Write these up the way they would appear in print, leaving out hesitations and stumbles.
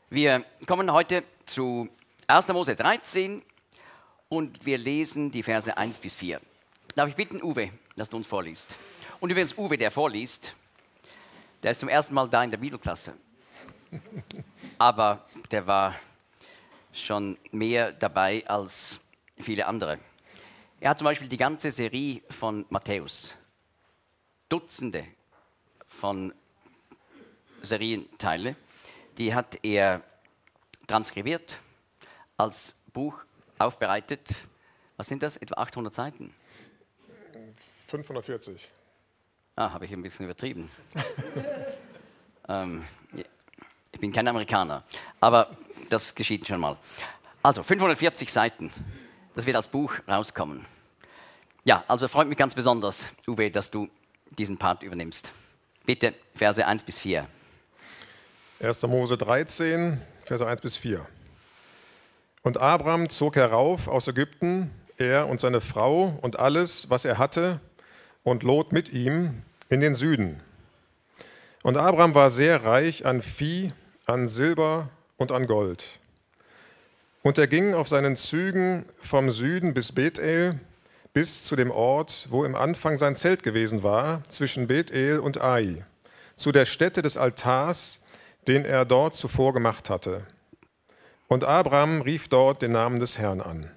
Wir kommen heute zu 1. Mose 13 und wir lesen die Verse 1 bis 4. Darf ich bitten, Uwe, dass du uns vorliest? Und übrigens, Uwe, der vorliest, der ist zum ersten Mal da in der Bibelklasse. Aber der war schon mehr dabei als viele andere. Er hat zum Beispiel die ganze Serie von Matthäus, Dutzende von Serienteile, die hat er transkribiert, als Buch aufbereitet. Was sind das? Etwa 800 Seiten? 540. Habe ich ein bisschen übertrieben. Ich bin kein Amerikaner, aber das geschieht schon mal. Also 540 Seiten, das wird als Buch rauskommen. Ja, also freut mich ganz besonders, Uwe, dass du diesen Part übernimmst. Bitte, Verse 1 bis 4. 1. Mose 13, Verse 1 bis 4. Und Abram zog herauf aus Ägypten, er und seine Frau und alles, was er hatte, und Lot mit ihm in den Süden. Und Abram war sehr reich an Vieh, an Silber und an Gold. Und er ging auf seinen Zügen vom Süden bis Bethel, bis zu dem Ort, wo im Anfang sein Zelt gewesen war, zwischen Bethel und Ai, zu der Stätte des Altars, den er dort zuvor gemacht hatte. Und Abram rief dort den Namen des Herrn an.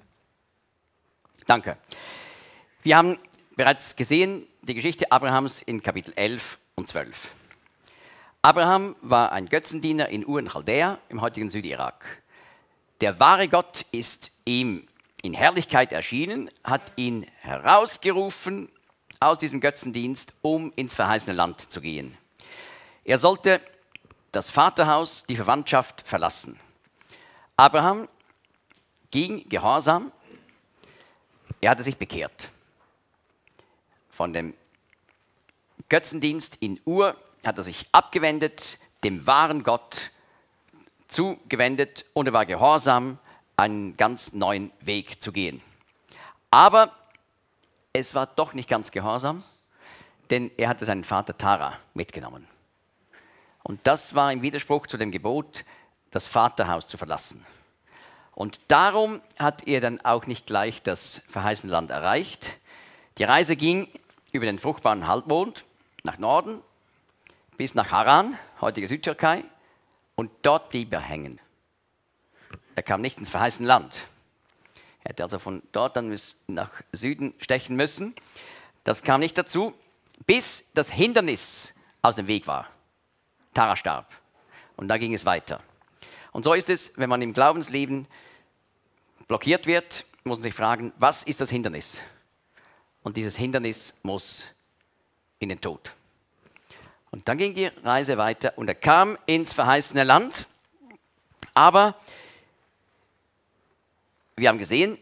Danke. Wir haben bereits gesehen die Geschichte Abrahams in Kapitel 11 und 12. Abraham war ein Götzendiener in Ur in Chaldea im heutigen Südirak. Der wahre Gott ist ihm in Herrlichkeit erschienen, hat ihn herausgerufen aus diesem Götzendienst, um ins verheißene Land zu gehen. Er sollte das Vaterhaus, die Verwandtschaft verlassen. Abraham ging gehorsam, er hatte sich bekehrt. Von dem Götzendienst in Ur hat er sich abgewendet, dem wahren Gott zugewendet und er war gehorsam, einen ganz neuen Weg zu gehen. Aber es war doch nicht ganz gehorsam, denn er hatte seinen Vater Tara mitgenommen. Und das war im Widerspruch zu dem Gebot, das Vaterhaus zu verlassen. Und darum hat er dann auch nicht gleich das verheißene Land erreicht. Die Reise ging über den fruchtbaren Halbmond nach Norden bis nach Haran, heutige Südtürkei, und dort blieb er hängen. Er kam nicht ins verheißene Land. Er hätte also von dort dann nach Süden stechen müssen. Das kam nicht dazu, bis das Hindernis aus dem Weg war. Tara starb. Und da ging es weiter. Und so ist es, wenn man im Glaubensleben blockiert wird, muss man sich fragen, was ist das Hindernis? Und dieses Hindernis muss in den Tod. Und dann ging die Reise weiter und er kam ins verheißene Land. Aber wir haben gesehen,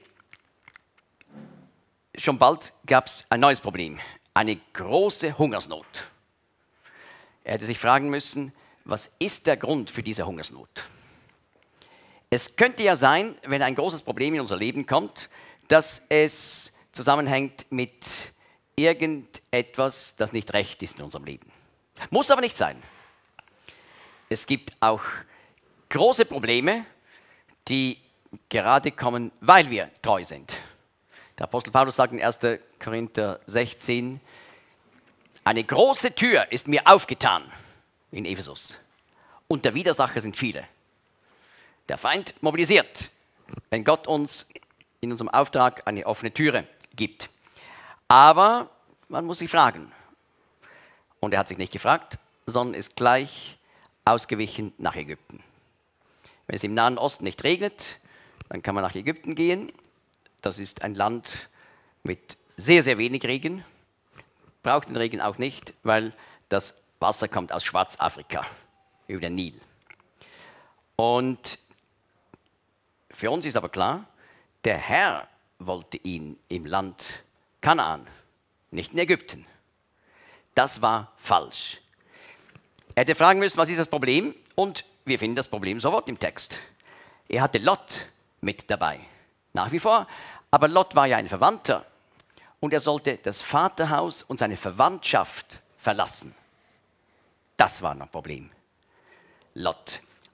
schon bald gab es ein neues Problem, eine große Hungersnot. Er hätte sich fragen müssen, was ist der Grund für diese Hungersnot? Es könnte ja sein, wenn ein großes Problem in unser Leben kommt, dass es zusammenhängt mit irgendetwas, das nicht recht ist in unserem Leben. Muss aber nicht sein. Es gibt auch große Probleme, die gerade kommen, weil wir treu sind. Der Apostel Paulus sagt in 1. Korinther 16, eine große Tür ist mir aufgetan in Ephesus und der Widersacher sind viele. Der Feind mobilisiert, wenn Gott uns in unserem Auftrag eine offene Türe gibt. Aber man muss sich fragen. Und er hat sich nicht gefragt, sondern ist gleich ausgewichen nach Ägypten. Wenn es im Nahen Osten nicht regnet, dann kann man nach Ägypten gehen. Das ist ein Land mit sehr, sehr wenig Regen. Braucht den Regen auch nicht, weil das Wasser kommt aus Schwarzafrika, über den Nil. Und für uns ist aber klar, der Herr wollte ihn im Land Kanaan, nicht in Ägypten. Das war falsch. Er hätte fragen müssen, was ist das Problem? Und wir finden das Problem sofort im Text. Er hatte Lot mit dabei, nach wie vor. Aber Lot war ja ein Verwandter und er sollte das Vaterhaus und seine Verwandtschaft verlassen. Das war ein Problem. Lot.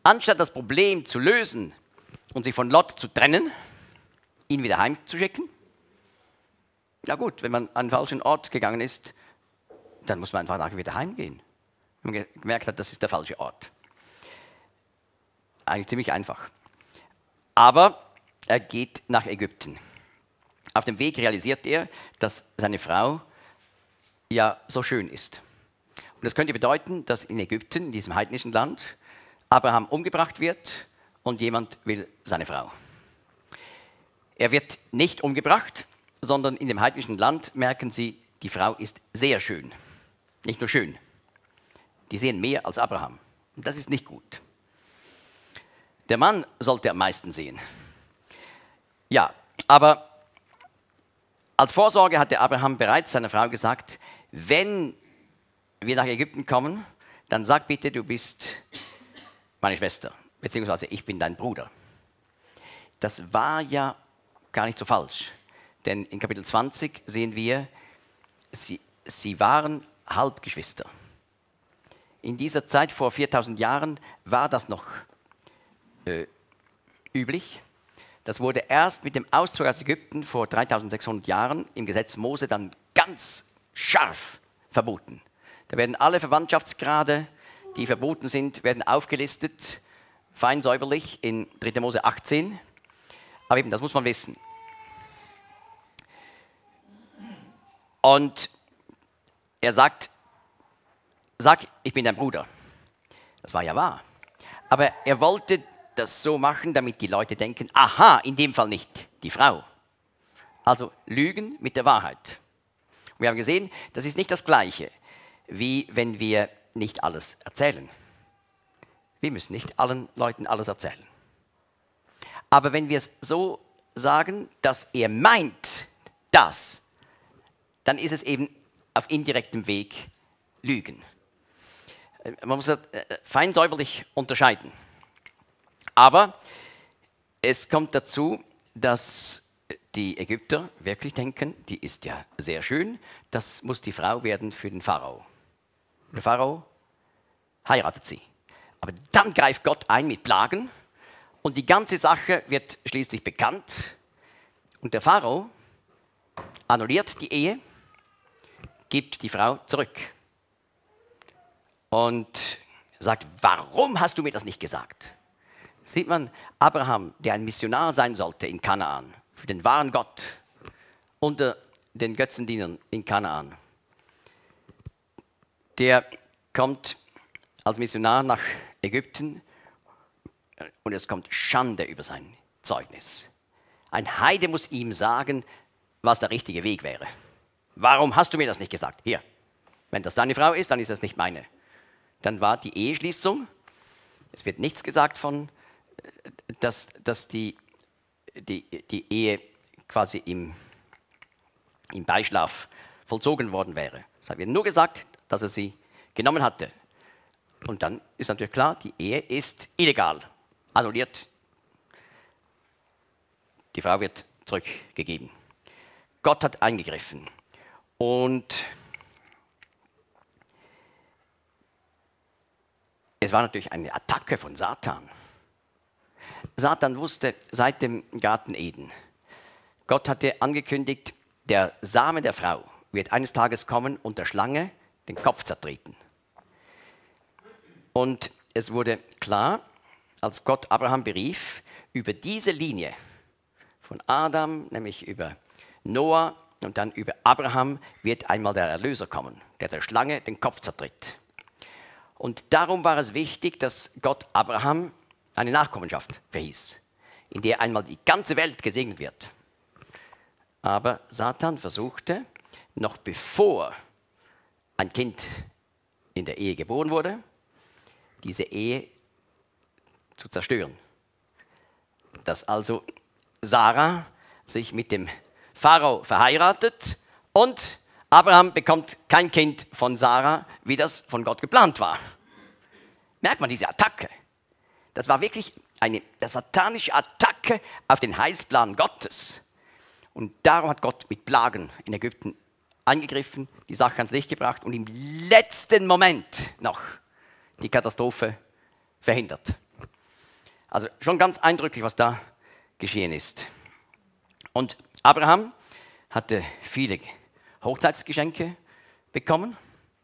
anstatt das Problem zu lösen und sich von Lot zu trennen, ihn wieder heimzuschicken. Ja gut, wenn man an einen falschen Ort gegangen ist, dann muss man einfach wieder heimgehen. Wenn man gemerkt hat, das ist der falsche Ort. Eigentlich ziemlich einfach. Aber er geht nach Ägypten. Auf dem Weg realisiert er, dass seine Frau ja so schön ist. Und das könnte bedeuten, dass in Ägypten, in diesem heidnischen Land, Abraham umgebracht wird und jemand will seine Frau. Er wird nicht umgebracht, sondern in dem heidnischen Land merken sie, die Frau ist sehr schön. Nicht nur schön, die sehen mehr als Abraham. Und das ist nicht gut. Der Mann sollte am meisten sehen. Ja, aber als Vorsorge hatte Abraham bereits seiner Frau gesagt, wenn wir nach Ägypten kommen, dann sag bitte, du bist meine Schwester, beziehungsweise ich bin dein Bruder. Das war ja gar nicht so falsch, denn in Kapitel 20 sehen wir, sie waren Halbgeschwister. In dieser Zeit vor 4000 Jahren war das noch üblich. Das wurde erst mit dem Auszug aus Ägypten vor 3600 Jahren im Gesetz Mose dann ganz scharf verboten. Da werden alle Verwandtschaftsgrade, die verboten sind, werden aufgelistet, fein säuberlich in 3. Mose 18. Aber eben, das muss man wissen. Und er sagt, sag, ich bin dein Bruder. Das war ja wahr. Aber er wollte das so machen, damit die Leute denken, aha, in dem Fall nicht die Frau. Also Lügen mit der Wahrheit. Und wir haben gesehen, das ist nicht das Gleiche, wie wenn wir nicht alles erzählen. Wir müssen nicht allen Leuten alles erzählen. Aber wenn wir es so sagen, dass er meint das, dann ist es eben auf indirektem Weg Lügen. Man muss das fein säuberlich unterscheiden. Aber es kommt dazu, dass die Ägypter wirklich denken, die ist ja sehr schön, das muss die Frau werden für den Pharao. Der Pharao heiratet sie. Aber dann greift Gott ein mit Plagen und die ganze Sache wird schließlich bekannt. Und der Pharao annulliert die Ehe, gibt die Frau zurück und sagt, warum hast du mir das nicht gesagt? Sieht man, Abraham, der ein Missionar sein sollte in Kanaan, für den wahren Gott, unter den Götzendienern in Kanaan, der kommt als Missionar nach Ägypten und es kommt Schande über sein Zeugnis. Ein Heide muss ihm sagen, was der richtige Weg wäre. Warum hast du mir das nicht gesagt? Hier, wenn das deine Frau ist, dann ist das nicht meine. Dann war die Eheschließung, es wird nichts gesagt von, dass die Ehe quasi im Beischlaf vollzogen worden wäre. Es wird nur gesagt, dass er sie genommen hatte. Und dann ist natürlich klar, die Ehe ist illegal, annulliert. Die Frau wird zurückgegeben. Gott hat eingegriffen. Und es war natürlich eine Attacke von Satan. Satan wusste seit dem Garten Eden, Gott hatte angekündigt, der Same der Frau wird eines Tages kommen und der Schlange den Kopf zertreten. Und es wurde klar, als Gott Abraham berief, über diese Linie von Adam, nämlich über Noah und dann über Abraham, wird einmal der Erlöser kommen, der Schlange den Kopf zertritt. Und darum war es wichtig, dass Gott Abraham eine Nachkommenschaft verhieß, in der einmal die ganze Welt gesegnet wird. Aber Satan versuchte, noch bevor ein Kind in der Ehe geboren wurde, diese Ehe zu zerstören. Dass also Sarah sich mit dem Pharao verheiratet und Abraham bekommt kein Kind von Sarah, wie das von Gott geplant war. Merkt man diese Attacke? Das war wirklich eine satanische Attacke auf den Heilsplan Gottes. Und darum hat Gott mit Plagen in Ägypten eingegriffen, die Sache ans Licht gebracht und im letzten Moment noch die Katastrophe verhindert. Also schon ganz eindrücklich, was da geschehen ist. Und Abraham hatte viele Hochzeitsgeschenke bekommen.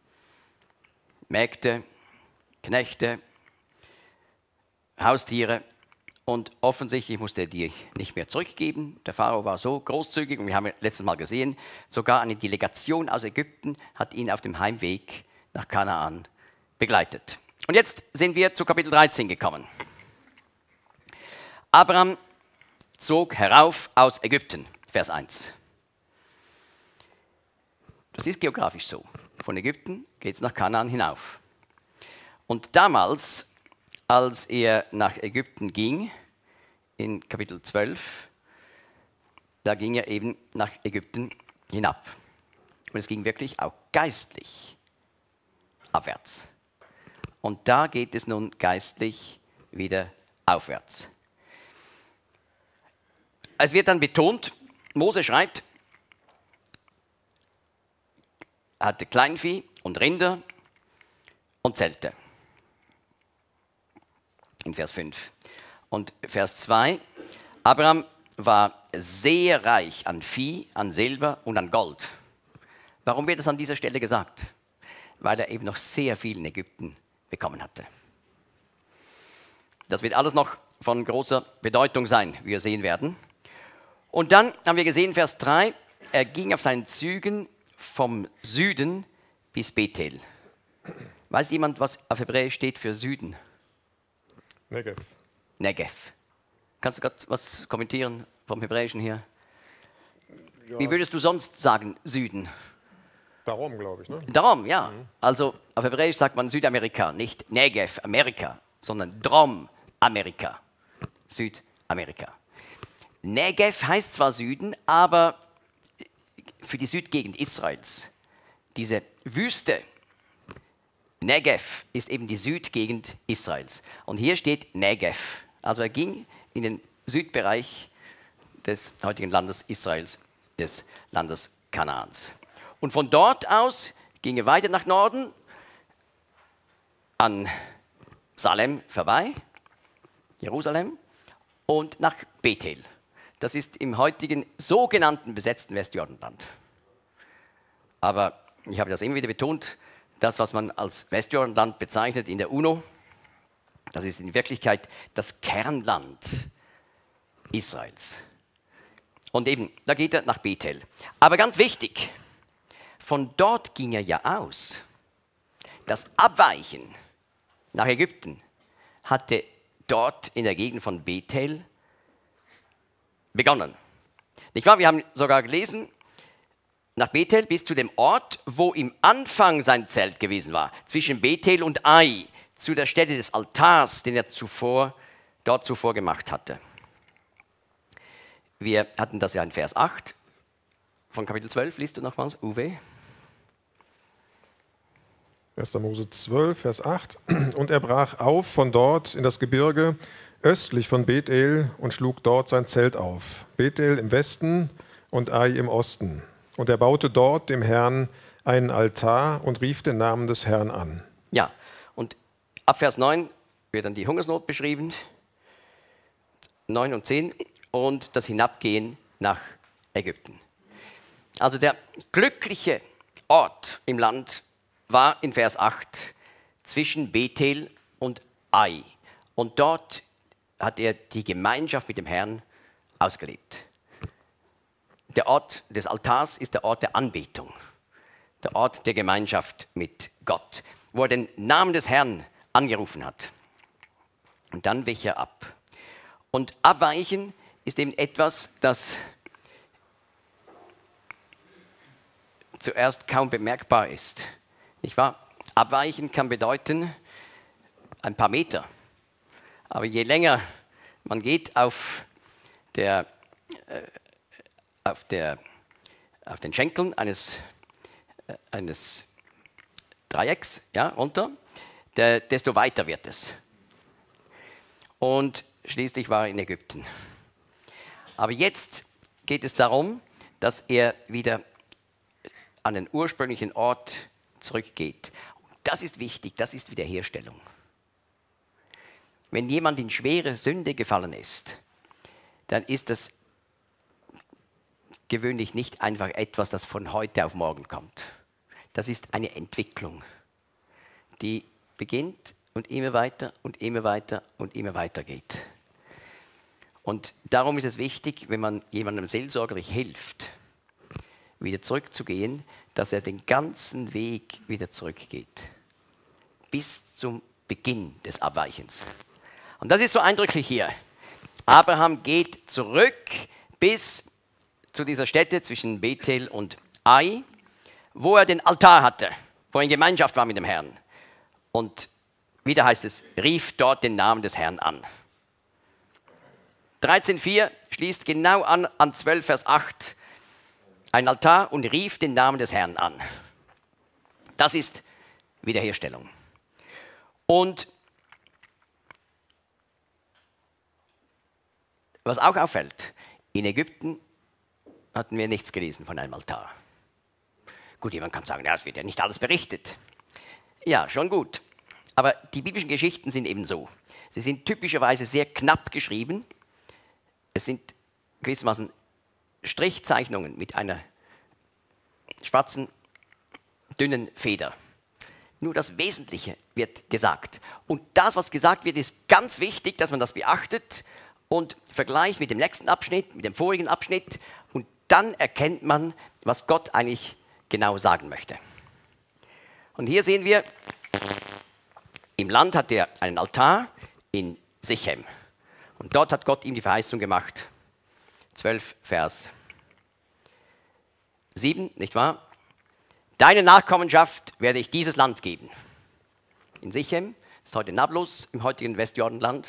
Mägde, Knechte, Haustiere. Und offensichtlich musste er die nicht mehr zurückgeben. Der Pharao war so großzügig, und wir haben letztes Mal gesehen, sogar eine Delegation aus Ägypten hat ihn auf dem Heimweg nach Kanaan begleitet. Und jetzt sind wir zu Kapitel 13 gekommen. Abraham zog herauf aus Ägypten, Vers 1. Das ist geografisch so. Von Ägypten geht es nach Kanaan hinauf. Und damals, als er nach Ägypten ging, in Kapitel 12, da ging er eben nach Ägypten hinab. Und es ging wirklich auch geistlich abwärts. Und da geht es nun geistlich wieder aufwärts. Es wird dann betont, Mose schreibt, er hatte Kleinvieh und Rinder und Zelte. In Vers 5. Und Vers 2, Abraham war sehr reich an Vieh, an Silber und an Gold. Warum wird es an dieser Stelle gesagt? Weil er eben noch sehr viel in Ägypten bekommen hatte. Das wird alles noch von großer Bedeutung sein, wie wir sehen werden. Und dann haben wir gesehen, Vers 3, er ging auf seinen Zügen vom Süden bis Bethel. Weiß jemand, was auf Hebräisch steht für Süden? Negev. Negev. Kannst du gerade was kommentieren vom Hebräischen hier? Ja, Wie würdest du sonst sagen Süden? darum, glaube ich. Ne? Darum, ja. Also auf Hebräisch sagt man Südamerika, nicht Negev, Amerika, sondern Drom, Amerika, Südamerika. Negev heißt zwar Süden, aber für die Südgegend Israels, diese Wüste, Negev ist eben die Südgegend Israels. Und hier steht Negev. Also er ging in den Südbereich des heutigen Landes Israels, des Landes Kanaans. Und von dort aus ging er weiter nach Norden, an Salem vorbei, Jerusalem, und nach Bethel. Das ist im heutigen sogenannten besetzten Westjordanland. Aber ich habe das immer wieder betont, das, was man als Westjordanland bezeichnet in der UNO, das ist in Wirklichkeit das Kernland Israels. Und eben, da geht er nach Bethel. Aber ganz wichtig, von dort ging er ja aus. Das Abweichen nach Ägypten hatte dort in der Gegend von Bethel begonnen. Nicht wahr? Wir haben sogar gelesen, nach Bethel bis zu dem Ort, wo im Anfang sein Zelt gewesen war, zwischen Bethel und Ai, zu der Stätte des Altars, den er dort zuvor gemacht hatte. Wir hatten das ja in Vers 8 von Kapitel 12. Liest du nochmals, Uwe? 1. Mose 12, Vers 8. Und er brach auf von dort in das Gebirge östlich von Bethel und schlug dort sein Zelt auf. Bethel im Westen und Ai im Osten. Und er baute dort dem Herrn einen Altar und rief den Namen des Herrn an. Ja, und ab Vers 9 wird dann die Hungersnot beschrieben, 9 und 10, und das Hinabgehen nach Ägypten. Also der glückliche Ort im Land war in Vers 8 zwischen Bethel und Ai. Und dort hat er die Gemeinschaft mit dem Herrn ausgelebt. Der Ort des Altars ist der Ort der Anbetung, der Ort der Gemeinschaft mit Gott, wo er den Namen des Herrn angerufen hat. Und dann wich er ab. Und Abweichen ist eben etwas, das zuerst kaum bemerkbar ist. Nicht wahr? Abweichen kann bedeuten ein paar Meter. Aber je länger man geht auf den Schenkeln eines Dreiecks, ja, runter, desto weiter wird es. Und schließlich war er in Ägypten. Aber jetzt geht es darum, dass er wieder an den ursprünglichen Ort zurückgeht. Das ist wichtig, das ist Wiederherstellung. wenn jemand in schwere Sünde gefallen ist, dann ist das gewöhnlich nicht einfach etwas, das von heute auf morgen kommt. Das ist eine Entwicklung, die beginnt und immer weiter und immer weiter und immer weiter geht. Und darum ist es wichtig, wenn man jemandem seelsorgerlich hilft, wieder zurückzugehen, dass er den ganzen Weg wieder zurückgeht. Bis zum Beginn des Abweichens. Und das ist so eindrücklich hier. Abraham geht zurück bis zu dieser Stätte zwischen Bethel und Ai, wo er den Altar hatte, wo er in Gemeinschaft war mit dem Herrn. Und wieder heißt es, rief dort den Namen des Herrn an. 13,4 schließt genau an 12, Vers 8, ein Altar und rief den Namen des Herrn an. Das ist Wiederherstellung. Und was auch auffällt, in Ägypten hatten wir nichts gelesen von einem Altar. Gut, jemand kann sagen, ja, es wird ja nicht alles berichtet. Ja, schon gut. Aber die biblischen Geschichten sind eben so. Sie sind typischerweise sehr knapp geschrieben. Es sind gewissermaßen Strichzeichnungen mit einer schwarzen, dünnen Feder. Nur das Wesentliche wird gesagt. Und das, was gesagt wird, ist ganz wichtig, dass man das beachtet und vergleicht mit dem nächsten Abschnitt, mit dem vorigen Abschnitt. Und dann erkennt man, was Gott eigentlich genau sagen möchte. Und hier sehen wir, im Land hat er einen Altar in Sichem. Und dort hat Gott ihm die Verheißung gemacht. 12, Vers 7, nicht wahr? Deine Nachkommenschaft werde ich dieses Land geben. In Sichem, das ist heute Nablus, im heutigen Westjordanland.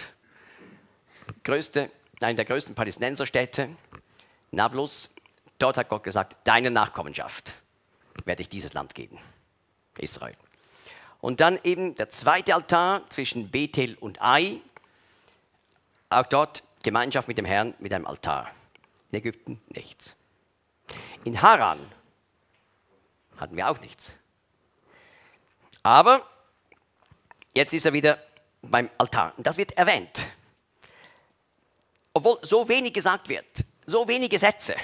Eine der größten Palästinenserstädte, Nablus. Dort hat Gott gesagt, deine Nachkommenschaft werde ich dieses Land geben. Israel. Und dann eben der zweite Altar zwischen Bethel und Ai. Auch dort Gemeinschaft mit dem Herrn mit einem Altar. In Ägypten nichts. In Haran hatten wir auch nichts. Aber jetzt ist er wieder beim Altar. Und das wird erwähnt. Obwohl so wenig gesagt wird, so wenige Sätze.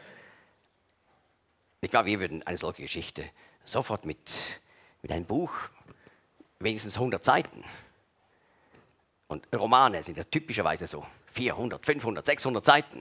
Ich glaube, wir würden eine solche Geschichte sofort mit einem Buch, wenigstens 100 Seiten. Und Romane sind ja typischerweise so 400, 500, 600 Seiten.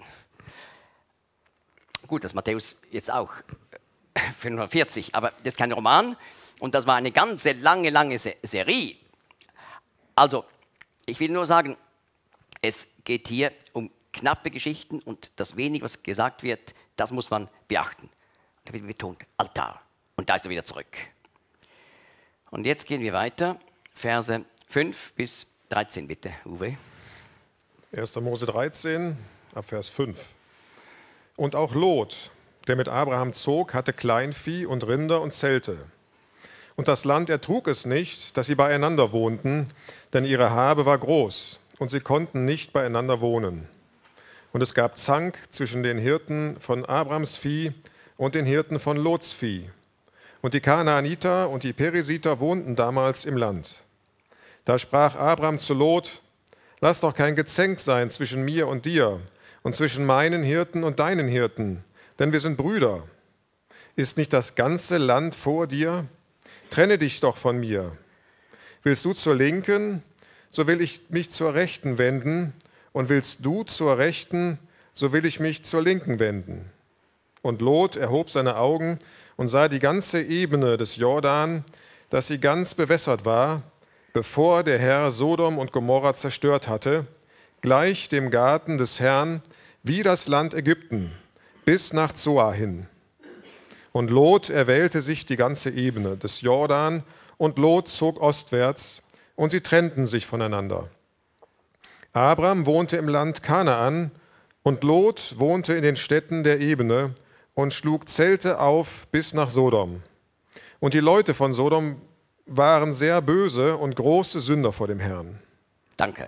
Gut, das Matthäus jetzt auch 540, aber das ist kein Roman und das war eine ganze lange Serie. Also, ich will nur sagen, es geht hier um knappe Geschichten und das wenig, was gesagt wird, das muss man beachten. Da wird betont, Altar. Und da ist er wieder zurück. Und jetzt gehen wir weiter, Verse 5 bis 13 bitte, Uwe. 1. Mose 13, ab Vers 5. Und auch Lot, der mit Abraham zog, hatte Kleinvieh und Rinder und Zelte. Und das Land ertrug es nicht, dass sie beieinander wohnten, denn ihre Habe war groß, und sie konnten nicht beieinander wohnen. Und es gab Zank zwischen den Hirten von Abrams Vieh und den Hirten von Lots Vieh. Und die Kanaaniter und die Perisiter wohnten damals im Land. Da sprach Abram zu Lot: Lass doch kein Gezänk sein zwischen mir und dir und zwischen meinen Hirten und deinen Hirten, denn wir sind Brüder. Ist nicht das ganze Land vor dir? Trenne dich doch von mir. Willst du zur Linken, so will ich mich zur Rechten wenden, und willst du zur Rechten, so will ich mich zur Linken wenden. Und Lot erhob seine Augen und sah die ganze Ebene des Jordan, dass sie ganz bewässert war, bevor der Herr Sodom und Gomorra zerstört hatte, gleich dem Garten des Herrn, wie das Land Ägypten, bis nach Zoar hin. Und Lot erwählte sich die ganze Ebene des Jordan, und Lot zog ostwärts, und sie trennten sich voneinander. Abram wohnte im Land Kanaan, und Lot wohnte in den Städten der Ebene und schlug Zelte auf bis nach Sodom. Und die Leute von Sodom waren sehr böse und große Sünder vor dem Herrn. Danke.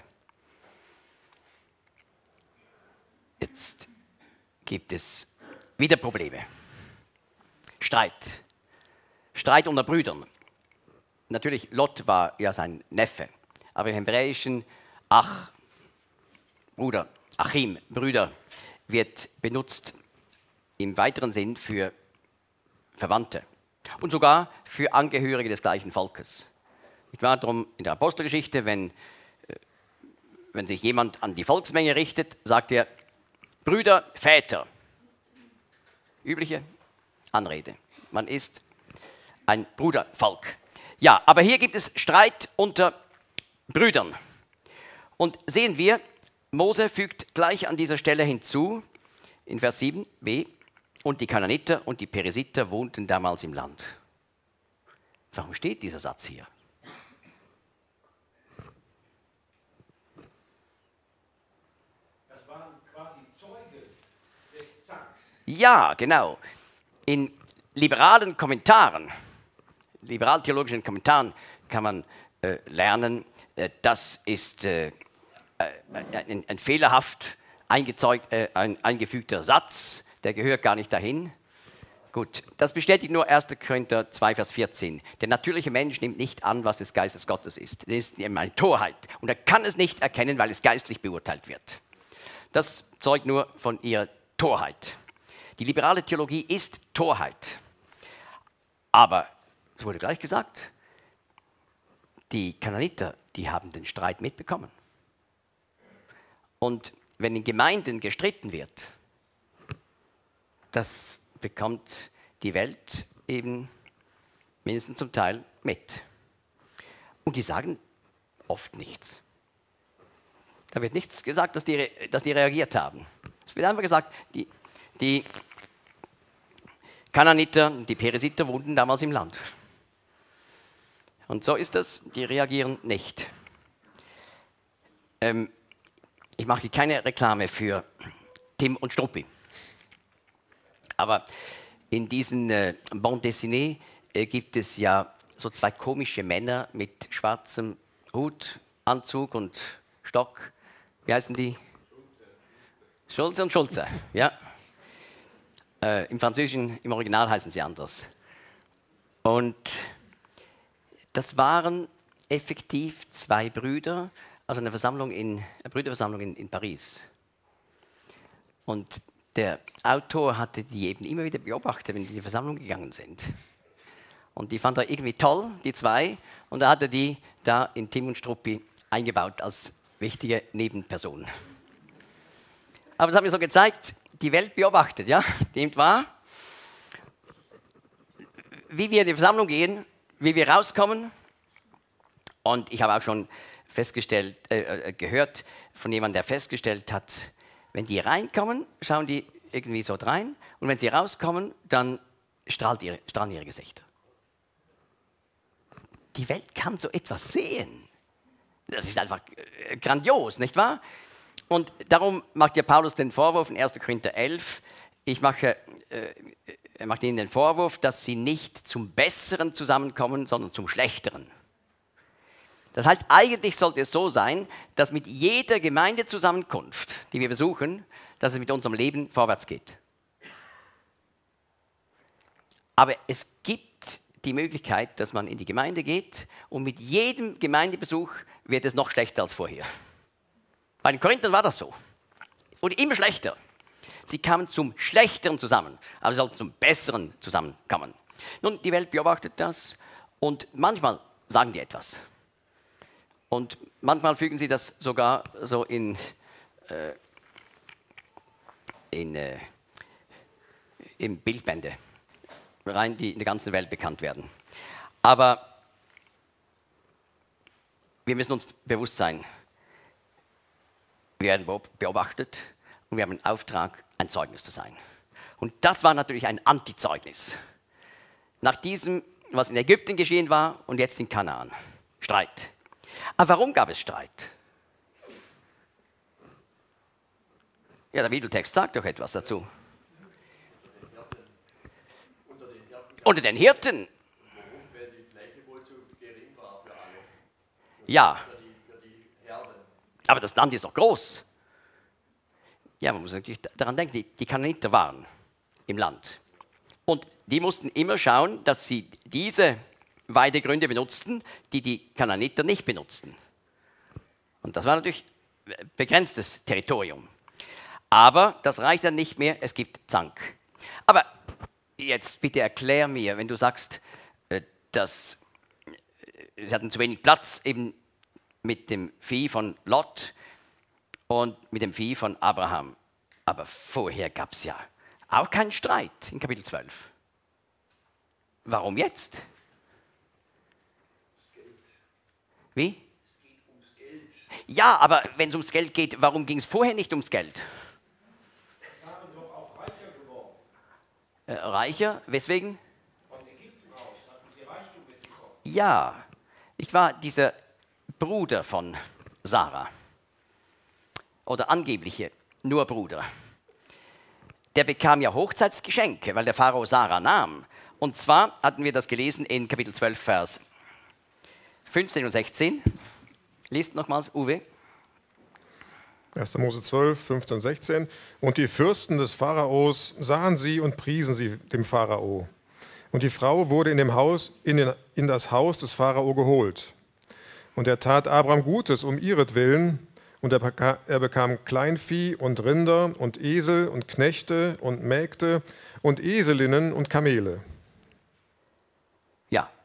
Jetzt gibt es wieder Probleme. Streit unter Brüdern. Natürlich, Lot war ja sein Neffe, aber im Hebräischen Bruder, Achim, Brüder, wird benutzt im weiteren Sinn für Verwandte und sogar für Angehörige des gleichen Volkes. Nicht wahr? Darum in der Apostelgeschichte, wenn sich jemand an die Volksmenge richtet, sagt er, Brüder, Väter. Übliche Anrede. Man ist ein Brudervolk. Ja, aber hier gibt es Streit unter Brüdern. Und sehen wir, Mose fügt gleich an dieser Stelle hinzu, in Vers 7b, und die Kanaaniter und die Perisiter wohnten damals im Land. Warum steht dieser Satz hier? Das waren quasi Zeugen des Zanks. Ja, genau. In liberalen Kommentaren, liberal-theologischen Kommentaren kann man lernen, das ist ein fehlerhaft eingefügter Satz, der gehört gar nicht dahin. Gut, das bestätigt nur 1. Korinther 2, Vers 14. Der natürliche Mensch nimmt nicht an, was des Geistes Gottes ist. Das ist ihm eine Torheit. Und er kann es nicht erkennen, weil es geistlich beurteilt wird. Das zeugt nur von ihrer Torheit. Die liberale Theologie ist Torheit. Aber, es wurde gleich gesagt, die Kanaaniter, die haben den Streit mitbekommen. Und wenn in Gemeinden gestritten wird, das bekommt die Welt eben mindestens zum Teil mit. Und die sagen oft nichts. Da wird nichts gesagt, dass die reagiert haben. Es wird einfach gesagt, die Kanaaniter und die Perisiter wohnten damals im Land. Und so ist das, die reagieren nicht. Ich mache keine Reklame für Tim und Struppi. Aber in diesen Bande dessinée gibt es ja so zwei komische Männer mit schwarzem Hut, Anzug und Stock. Wie heißen die? Schulze und Schulze, ja. Im Französischen, im Original heißen sie anders. Und das waren effektiv zwei Brüder, also eine Brüderversammlung in Paris. Und der Autor hatte die eben immer wieder beobachtet, wenn die in die Versammlung gegangen sind. Und die fand er irgendwie toll, die zwei, und er hatte die da in Tim und Struppi eingebaut als wichtige Nebenperson. Aber das hat mir so gezeigt, die Welt beobachtet, ja, nehmt wahr, wie wir in die Versammlung gehen, wie wir rauskommen. Und ich habe auch schon gehört von jemandem, der festgestellt hat, wenn die reinkommen, schauen die irgendwie so rein, und wenn sie rauskommen, dann strahlen ihre Gesichter. Die Welt kann so etwas sehen. Das ist einfach grandios, nicht wahr? Und darum macht ja Paulus den Vorwurf in 1. Korinther 11, er macht ihnen den Vorwurf, dass sie nicht zum Besseren zusammenkommen, sondern zum Schlechteren. Das heißt, eigentlich sollte es so sein, dass mit jeder Gemeindezusammenkunft, die wir besuchen, dass es mit unserem Leben vorwärts geht. Aber es gibt die Möglichkeit, dass man in die Gemeinde geht und mit jedem Gemeindebesuch wird es noch schlechter als vorher. Bei den Korinthern war das so. Wurde immer schlechter. Sie kamen zum Schlechteren zusammen, aber sie sollten zum Besseren zusammenkommen. Nun, die Welt beobachtet das und manchmal sagen die etwas. Und manchmal fügen sie das sogar so in Bildbände rein, die in der ganzen Welt bekannt werden. Aber wir müssen uns bewusst sein, wir werden beobachtet und wir haben einen Auftrag, ein Zeugnis zu sein. Und das war natürlich ein Antizeugnis. Nach diesem, was in Ägypten geschehen war und jetzt in Kanaan. Streit. Aber warum gab es Streit? Ja, der Bibeltext sagt doch etwas dazu. Unter den Hirten. Ja. Aber das Land ist doch groß. Ja, man muss natürlich daran denken, die Kanaaniter waren im Land. Und die mussten immer schauen, dass sie diese Weidegründe benutzten, die die Kanaaniter nicht benutzten. Und das war natürlich begrenztes Territorium. Aber das reicht dann nicht mehr, es gibt Zank. Aber jetzt bitte erklär mir, wenn du sagst, dass sie hatten zu wenig Platz eben mit dem Vieh von Lot und mit dem Vieh von Abraham. Aber vorher gab es ja auch keinen Streit in Kapitel 12. Warum jetzt? Wie? Es geht ums Geld. Ja, aber wenn es ums Geld geht, warum ging es vorher nicht ums Geld? Sie waren doch auch reicher geworden. Reicher? Weswegen? Von Ägypten aus hatten sie Reichtum mitbekommen. Ja, ich war dieser Bruder von Sarah. Oder angebliche nur Bruder. Der bekam ja Hochzeitsgeschenke, weil der Pharao Sarah nahm. Und zwar hatten wir das gelesen in Kapitel 12, Vers 15 und 16. Liest nochmals, Uwe. 1. Mose 12, 15, 16. Und die Fürsten des Pharaos sahen sie und priesen sie dem Pharao. Und die Frau wurde in das Haus des Pharao geholt. Und er tat Abraham Gutes um ihretwillen. Und er bekam Kleinvieh und Rinder und Esel und Knechte und Mägde und Eselinnen und Kamele. Ja.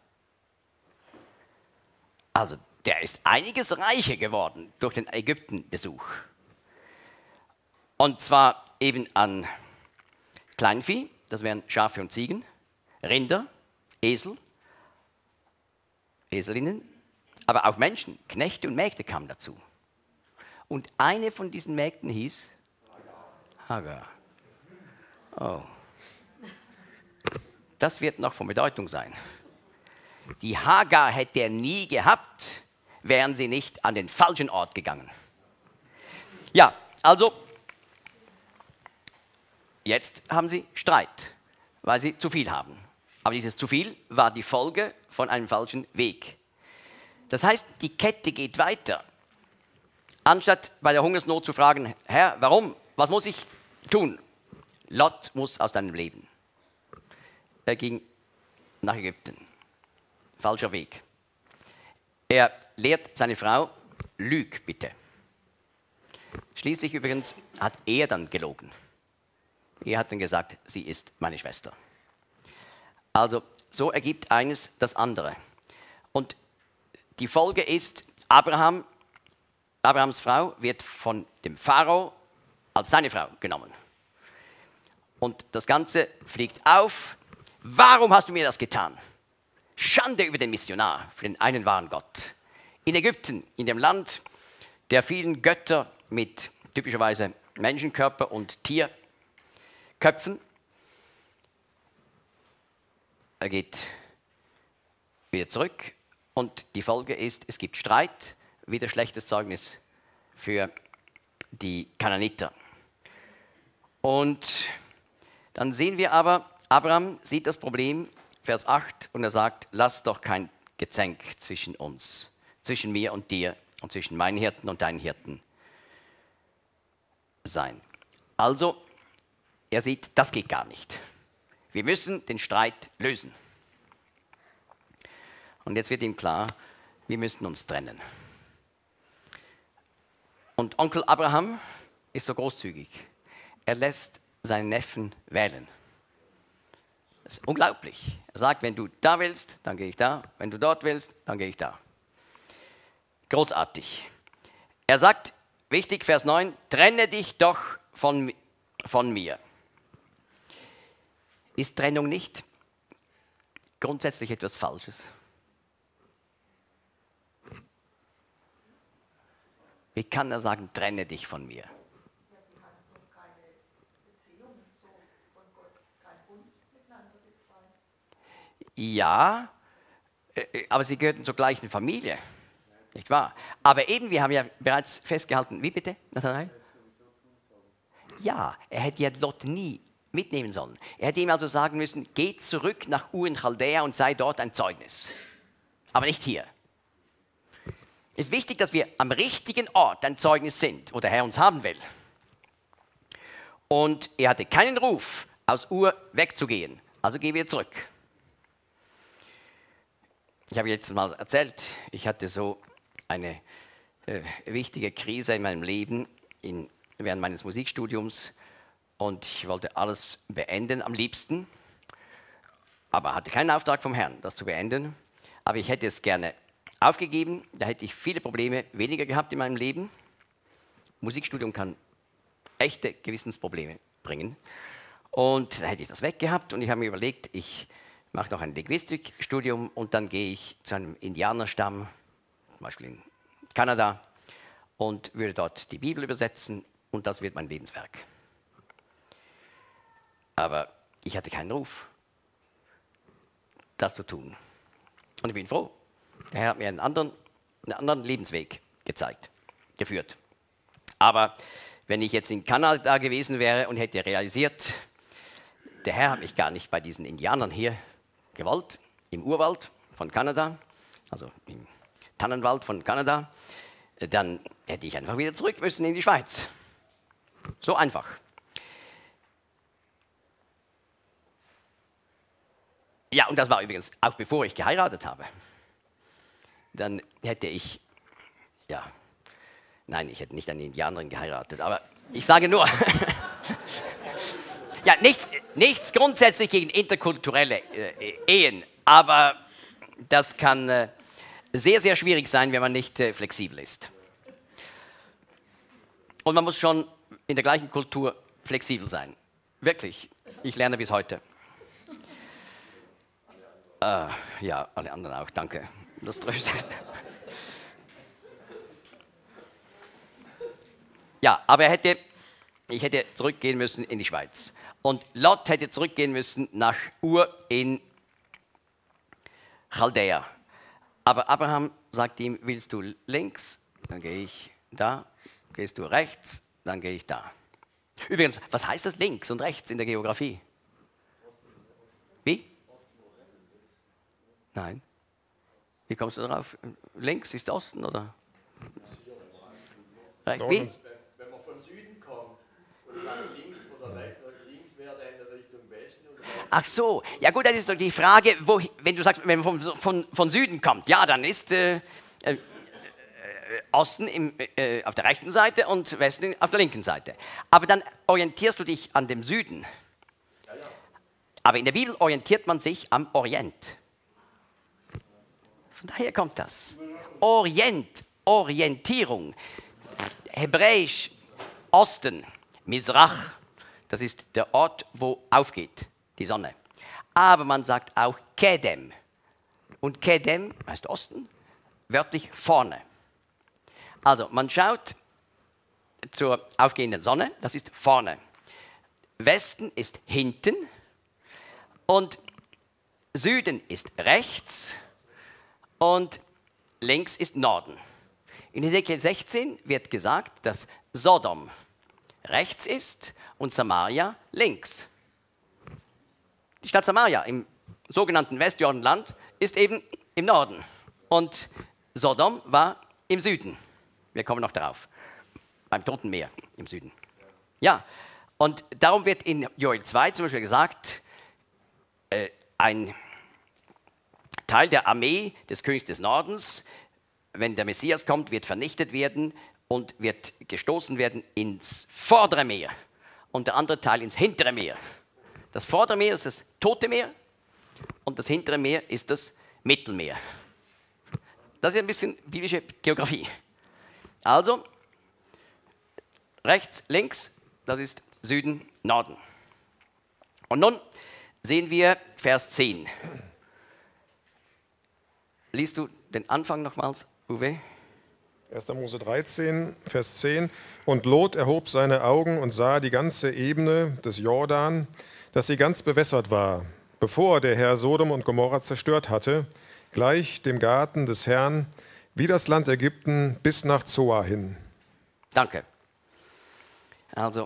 Also der ist einiges reicher geworden durch den Ägyptenbesuch. Und zwar eben an Kleinvieh, das wären Schafe und Ziegen, Rinder, Esel, Eselinnen, aber auch Menschen, Knechte und Mägde kamen dazu. Und eine von diesen Mägden hieß Hagar. Oh. Das wird noch von Bedeutung sein. Die Hagar hätte er nie gehabt, wären sie nicht an den falschen Ort gegangen. Ja, also, jetzt haben sie Streit, weil sie zu viel haben. Aber dieses zu viel war die Folge von einem falschen Weg. Das heißt, die Kette geht weiter. Anstatt bei der Hungersnot zu fragen, Herr, warum? Was muss ich tun? Lot muss aus deinem Leben. Er ging nach Ägypten. Falscher Weg. Er lehrt seine Frau, lüg bitte. Schließlich übrigens hat er dann gelogen. Er hat dann gesagt, sie ist meine Schwester. Also so ergibt eines das andere. Und die Folge ist, Abrahams Frau wird von dem Pharao als seine Frau genommen. Und das Ganze fliegt auf. Warum hast du mir das getan? Schande über den Missionar, für den einen wahren Gott. In Ägypten, in dem Land der vielen Götter mit typischerweise Menschenkörper und Tierköpfen. Er geht wieder zurück und die Folge ist, es gibt Streit. Wieder schlechtes Zeugnis für die Kanaaniter. Und dann sehen wir aber, Abraham sieht das Problem, Vers 8, und er sagt, lass doch kein Gezänk zwischen uns, zwischen mir und dir und zwischen meinen Hirten und deinen Hirten sein. Also, er sieht, das geht gar nicht. Wir müssen den Streit lösen. Und jetzt wird ihm klar, wir müssen uns trennen. Und Onkel Abraham ist so großzügig. Er lässt seinen Neffen wählen. Das ist unglaublich. Er sagt, wenn du da willst, dann gehe ich da. Wenn du dort willst, dann gehe ich da. Großartig. Er sagt, wichtig, Vers 9, trenne dich doch von mir. Ist Trennung nicht grundsätzlich etwas Falsches? Wie kann er sagen, trenne dich von mir? Ja, aber sie gehörten zur gleichen Familie, nicht wahr? Aber eben, wir haben ja bereits festgehalten, wie bitte, Nathanael? Ja, er hätte ja Lot nie mitnehmen sollen. Er hätte ihm also sagen müssen, geh zurück nach Ur in Chaldea und sei dort ein Zeugnis. Aber nicht hier. Es ist wichtig, dass wir am richtigen Ort ein Zeugnis sind, wo der Herr uns haben will. Und er hatte keinen Ruf, aus Ur wegzugehen. Also geh wieder zurück. Ich habe jetzt mal erzählt, ich hatte so eine wichtige Krise in meinem Leben während meines Musikstudiums und ich wollte alles beenden am liebsten, aber hatte keinen Auftrag vom Herrn, das zu beenden. Aber ich hätte es gerne aufgegeben, da hätte ich viele Probleme weniger gehabt in meinem Leben. Musikstudium kann echte Gewissensprobleme bringen. Und da hätte ich das weggehabt und ich habe mir überlegt, ich mache noch ein Linguistikstudium und dann gehe ich zu einem Indianerstamm, zum Beispiel in Kanada, und würde dort die Bibel übersetzen und das wird mein Lebenswerk. Aber ich hatte keinen Ruf, das zu tun. Und ich bin froh. Der Herr hat mir einen anderen Lebensweg geführt. Aber wenn ich jetzt in Kanada gewesen wäre und hätte realisiert, der Herr hat mich gar nicht bei diesen Indianern hier gewollt, im Urwald von Kanada, also im Tannenwald von Kanada, dann hätte ich einfach wieder zurück müssen in die Schweiz. So einfach. Ja, und das war übrigens auch bevor ich geheiratet habe. Dann hätte ich, ja, nein, ich hätte nicht eine Indianerin geheiratet, aber ich sage nur, ja, nichts grundsätzlich gegen interkulturelle Ehen, aber das kann sehr, sehr schwierig sein, wenn man nicht flexibel ist. Und man muss schon in der gleichen Kultur flexibel sein. Wirklich, ich lerne bis heute. Ja, alle anderen auch, danke. Das tröstet. Ja, aber ich hätte zurückgehen müssen in die Schweiz. Und Lot hätte zurückgehen müssen nach Ur in Chaldea. Aber Abraham sagt ihm, willst du links, dann gehe ich da, gehst du rechts, dann gehe ich da. Übrigens, was heißt das links und rechts in der Geografie? Wie? Nein. Wie kommst du darauf? Links ist Osten oder? Wie? Wenn man von Süden kommt und dann links oder rechts, links wäre dann in Richtung Westen. Ach so, ja gut, das ist doch die Frage, wenn du sagst, wenn man von Süden kommt, ja, dann ist Osten auf der rechten Seite und Westen auf der linken Seite. Aber dann orientierst du dich an dem Süden. Ja, ja. Aber in der Bibel orientiert man sich am Orient. Von daher kommt das. Orientierung. Hebräisch Osten, Mizrach, das ist der Ort, wo aufgeht die Sonne. Aber man sagt auch Kedem. Und Kedem heißt Osten, wörtlich vorne. Also man schaut zur aufgehenden Sonne, das ist vorne. Westen ist hinten und Süden ist rechts und links ist Norden. In Hesekiel 16 wird gesagt, dass Sodom rechts ist und Samaria links. Die Stadt Samaria im sogenannten Westjordanland ist eben im Norden und Sodom war im Süden. Wir kommen noch darauf, beim Toten Meer im Süden. Ja, und darum wird in Joel 2 zum Beispiel gesagt, ein Teil der Armee des Königs des Nordens, wenn der Messias kommt, wird vernichtet werden und wird gestoßen werden ins vordere Meer und der andere Teil ins hintere Meer. Das vordere Meer ist das Tote Meer und das hintere Meer ist das Mittelmeer. Das ist ein bisschen biblische Geografie. Also, rechts, links, das ist Süden, Norden. Und nun sehen wir Vers 10. Liest du den Anfang nochmals, Uwe? 1. Mose 13, Vers 10. Und Lot erhob seine Augen und sah die ganze Ebene des Jordan, dass sie ganz bewässert war, bevor der Herr Sodom und Gomorra zerstört hatte, gleich dem Garten des Herrn, wie das Land Ägypten bis nach Zoar hin. Danke. Also,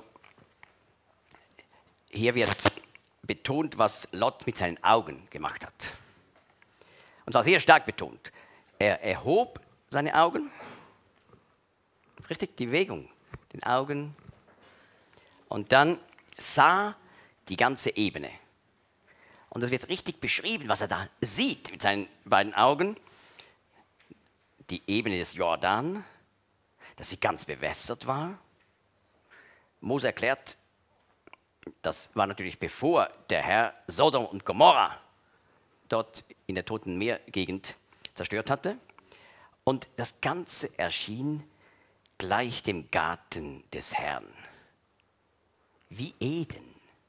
hier wird betont, was Lot mit seinen Augen gemacht hat. Und zwar sehr stark betont. Er erhob seine Augen, richtig die Bewegung, den Augen, und dann sah die ganze Ebene. Und es wird richtig beschrieben, was er da sieht mit seinen beiden Augen. Die Ebene des Jordan, dass sie ganz bewässert war. Mose erklärt, das war natürlich bevor der Herr Sodom und Gomorra dort in der Toten Meer-Gegend zerstört hatte. Und das Ganze erschien gleich dem Garten des Herrn, wie Eden.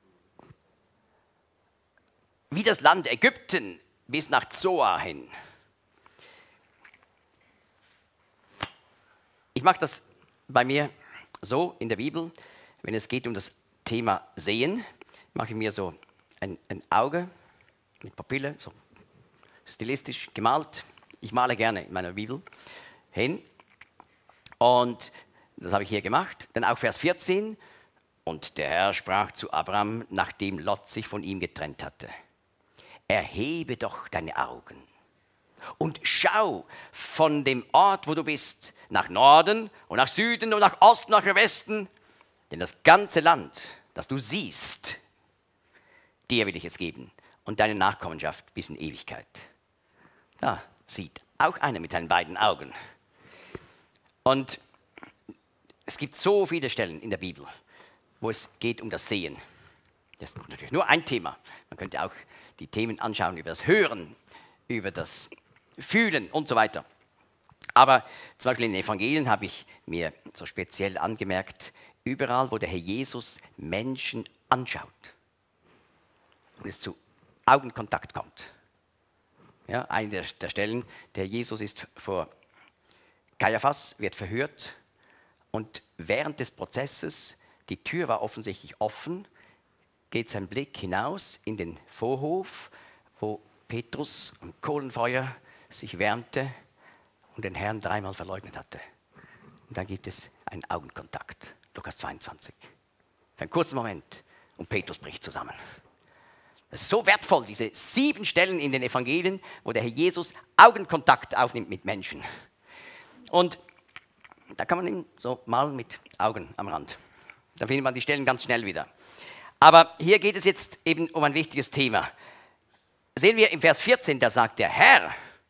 Wie das Land Ägypten bis nach Zoar hin. Ich mache das bei mir so in der Bibel, wenn es geht um das Thema Sehen, mache ich mir so ein Auge mit Papille, so stilistisch gemalt. Ich male gerne in meiner Bibel hin. Und das habe ich hier gemacht. Dann auch Vers 14. Und der Herr sprach zu Abraham, nachdem Lot sich von ihm getrennt hatte: Erhebe doch deine Augen und schau von dem Ort, wo du bist, nach Norden und nach Süden und nach Osten und nach Westen. Denn das ganze Land, das du siehst, dir will ich es geben und deine Nachkommenschaft bis in Ewigkeit. Da sieht auch einer mit seinen beiden Augen. Und es gibt so viele Stellen in der Bibel, wo es geht um das Sehen. Das ist natürlich nur ein Thema. Man könnte auch die Themen anschauen über das Hören, über das Fühlen und so weiter. Aber zum Beispiel in den Evangelien habe ich mir so speziell angemerkt, überall, wo der Herr Jesus Menschen anschaut und es zu Augenkontakt kommt. Ja, eine der Stellen, der Jesus ist vor Kaiaphas, wird verhört und während des Prozesses, die Tür war offensichtlich offen, geht sein Blick hinaus in den Vorhof, wo Petrus am Kohlenfeuer sich wärmte und den Herrn dreimal verleugnet hatte. Und dann gibt es einen Augenkontakt. Lukas 22. Für einen kurzen Moment und Petrus bricht zusammen. Das ist so wertvoll, diese 7 Stellen in den Evangelien, wo der Herr Jesus Augenkontakt aufnimmt mit Menschen. Und da kann man ihn so malen mit Augen am Rand. Da findet man die Stellen ganz schnell wieder. Aber hier geht es jetzt eben um ein wichtiges Thema. Sehen wir im Vers 14, da sagt der Herr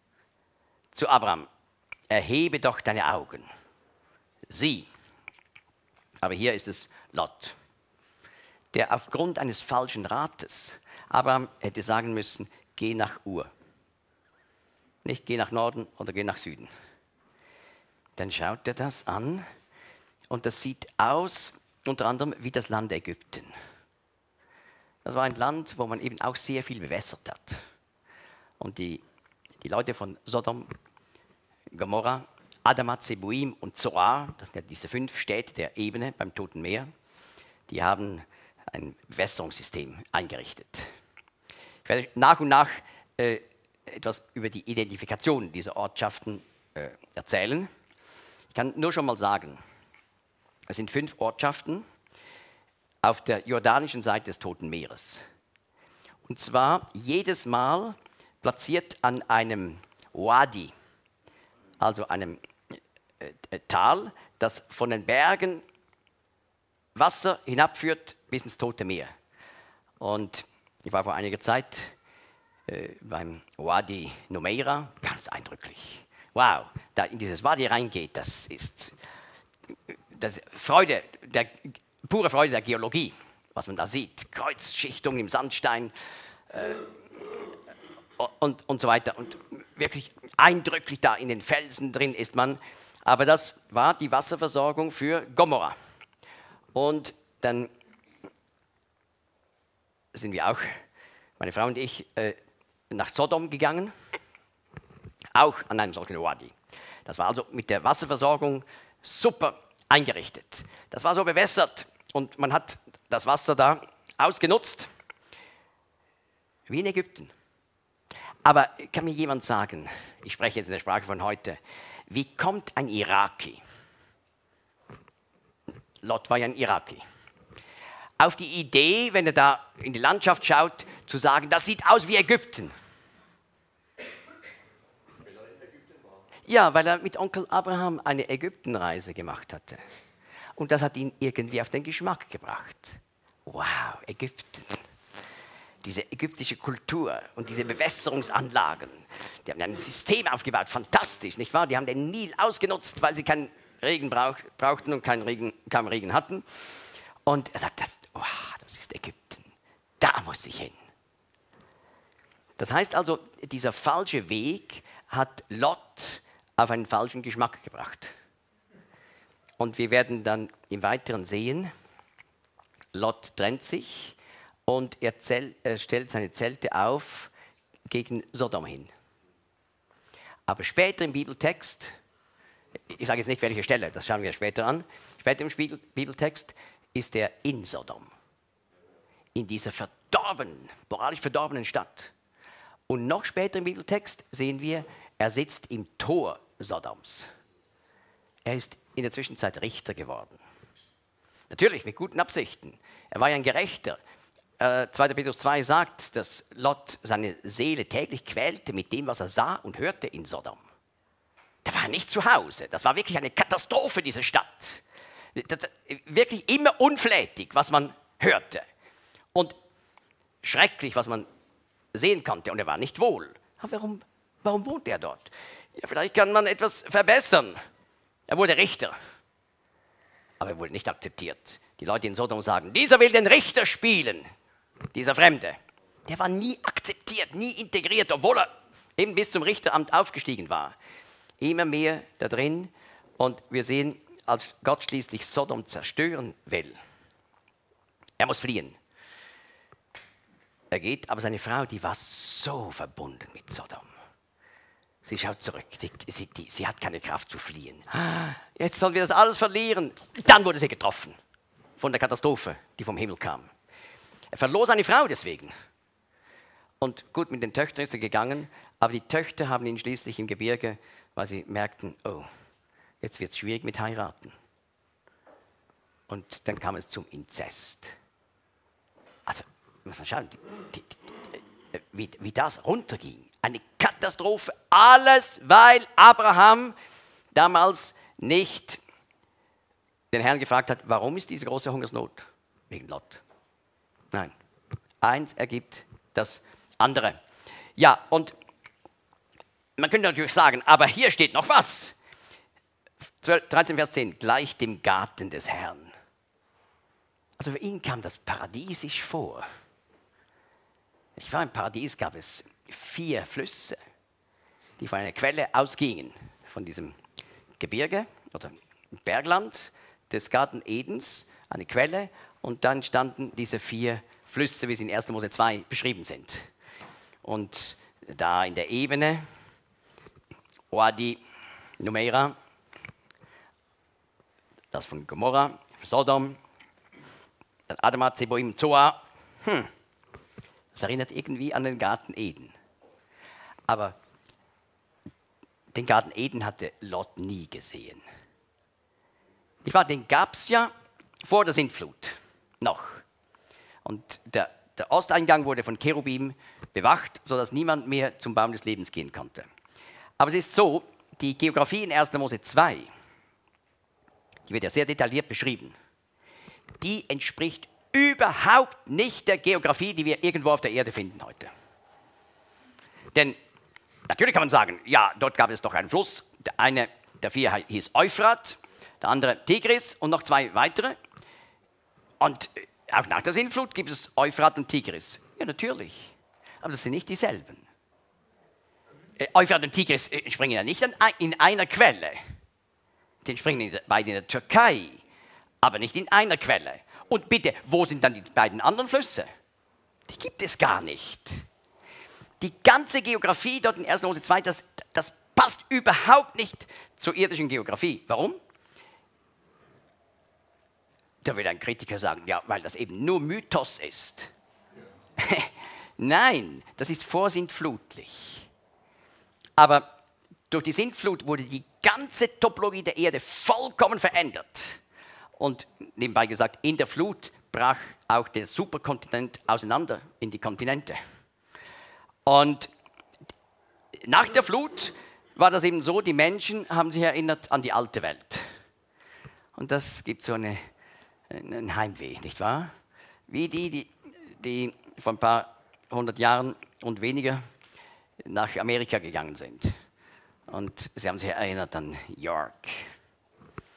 zu Abraham: Erhebe doch deine Augen. Sieh. Aber hier ist es Lot, der aufgrund eines falschen Rates Abraham hätte sagen müssen: Geh nach Ur. Nicht geh nach Norden oder geh nach Süden. Dann schaut er das an und das sieht aus unter anderem wie das Land Ägypten. Das war ein Land, wo man eben auch sehr viel bewässert hat. Und die Leute von Sodom, Gomorra, Adama, Zeboim und Zoar, das sind ja diese 5 Städte der Ebene beim Toten Meer, die haben ein Bewässerungssystem eingerichtet. Ich werde nach und nach etwas über die Identifikation dieser Ortschaften erzählen. Ich kann nur schon mal sagen, es sind 5 Ortschaften auf der jordanischen Seite des Toten Meeres. Und zwar jedes Mal platziert an einem Wadi, also einem Tal, das von den Bergen Wasser hinabführt bis ins Tote Meer. Und ich war vor einiger Zeit beim Wadi Numeira, ganz eindrücklich. Wow, da in dieses Wadi reingeht, das ist Freude, pure Freude der Geologie, was man da sieht. Kreuzschichtungen im Sandstein und so weiter. Und wirklich eindrücklich da in den Felsen drin ist man. Aber das war die Wasserversorgung für Gomorra. Und dann sind wir auch, meine Frau und ich, nach Sodom gegangen, auch an einem solchen Wadi. Das war also mit der Wasserversorgung super eingerichtet. Das war so bewässert und man hat das Wasser da ausgenutzt, wie in Ägypten. Aber kann mir jemand sagen, ich spreche jetzt in der Sprache von heute, wie kommt ein Iraki, Lot war ja ein Iraki, auf die Idee, wenn er da in die Landschaft schaut, zu sagen, das sieht aus wie Ägypten? Ja, weil er mit Onkel Abraham eine Ägyptenreise gemacht hatte. Und das hat ihn irgendwie auf den Geschmack gebracht. Wow, Ägypten. Diese ägyptische Kultur und diese Bewässerungsanlagen. Die haben ein System aufgebaut, fantastisch, nicht wahr? Die haben den Nil ausgenutzt, weil sie kein Regen brauchten und keinen Regen hatten. Und er sagt, das ist Ägypten, da muss ich hin. Das heißt also, dieser falsche Weg hat Lot auf einen falschen Geschmack gebracht. Und wir werden dann im Weiteren sehen, Lot trennt sich und er stellt seine Zelte auf gegen Sodom hin. Aber später im Bibeltext, ich sage jetzt nicht welche Stelle, das schauen wir später an, später im Bibeltext ist er in Sodom, in dieser moralisch verdorbenen Stadt. Und noch später im Bibeltext sehen wir, er sitzt im Tor Sodoms. Er ist in der Zwischenzeit Richter geworden. Natürlich mit guten Absichten. Er war ja ein Gerechter. 2. Petrus 2 sagt, dass Lot seine Seele täglich quälte mit dem, was er sah und hörte in Sodom. Der war nicht zu Hause. Das war wirklich eine Katastrophe, diese Stadt. Wirklich immer unflätig, was man hörte. Und schrecklich, was man sehen konnte. Und er war nicht wohl. Aber warum wohnt er dort? Ja, vielleicht kann man etwas verbessern. Er wurde Richter. Aber er wurde nicht akzeptiert. Die Leute in Sodom sagen, dieser will den Richter spielen. Dieser Fremde. Der war nie akzeptiert, nie integriert, obwohl er eben bis zum Richteramt aufgestiegen war. Immer mehr da drin. Und wir sehen, als Gott schließlich Sodom zerstören will, er muss fliehen. Er geht, aber seine Frau, die war so verbunden mit Sodom. Sie schaut zurück, sie hat keine Kraft zu fliehen. Jetzt sollen wir das alles verlieren. Dann wurde sie getroffen von der Katastrophe, die vom Himmel kam. Er verlor seine Frau deswegen. Und gut, mit den Töchtern ist er gegangen, aber die Töchter haben ihn schließlich im Gebirge, weil sie merkten, oh, jetzt wird es schwierig mit heiraten. Und dann kam es zum Inzest. Also, muss man schauen, wie das runterging. Eine Katastrophe. Alles, weil Abraham damals nicht den Herrn gefragt hat, warum ist diese große Hungersnot? Wegen Lot. Nein, eins ergibt das andere. Ja, und man könnte natürlich sagen, aber hier steht noch was. 13 Vers 10, gleich dem Garten des Herrn. Also für ihn kam das paradiesisch vor. Ich war im Paradies, gab es 4 Flüsse, die von einer Quelle ausgingen, von diesem Gebirge oder Bergland des Garten Edens, eine Quelle, und dann standen diese 4 Flüsse, wie sie in 1. Mose 2 beschrieben sind. Und da in der Ebene, Wadi Numera, das von Gomorra, Sodom, dann Adama, Zeboim, Zoar. Das erinnert irgendwie an den Garten Eden. Aber den Garten Eden hatte Lot nie gesehen. Den gab es ja vor der Sintflut noch. Und der Osteingang wurde von Cherubim bewacht, sodass niemand mehr zum Baum des Lebens gehen konnte. Aber es ist so, die Geografie in 1. Mose 2, die wird ja sehr detailliert beschrieben, die entspricht überhaupt nicht der Geografie, die wir irgendwo auf der Erde finden heute. Denn natürlich kann man sagen, ja, dort gab es doch einen Fluss. Der eine der 4 hieß Euphrat, der andere Tigris und noch 2 weitere. Und auch nach der Sintflut gibt es Euphrat und Tigris. Ja, natürlich. Aber das sind nicht dieselben. Euphrat und Tigris springen ja nicht in einer Quelle. Die springen beide in der Türkei, aber nicht in einer Quelle. Und bitte, wo sind dann die beiden anderen Flüsse? Die gibt es gar nicht. Die ganze Geografie dort in 1. Mose 2, das passt überhaupt nicht zur irdischen Geografie. Warum? Da würde ein Kritiker sagen, ja, weil das eben nur Mythos ist. Nein, das ist vorsintflutlich. Aber durch die Sintflut wurde die ganze Topologie der Erde vollkommen verändert. Und nebenbei gesagt, in der Flut brach auch der Superkontinent auseinander in die Kontinente. Und nach der Flut war das eben so, die Menschen haben sich erinnert an die alte Welt. Und das gibt so ein Heimweh, nicht wahr? Wie die vor ein paar 100 Jahren und weniger nach Amerika gegangen sind. Und sie haben sich erinnert an York.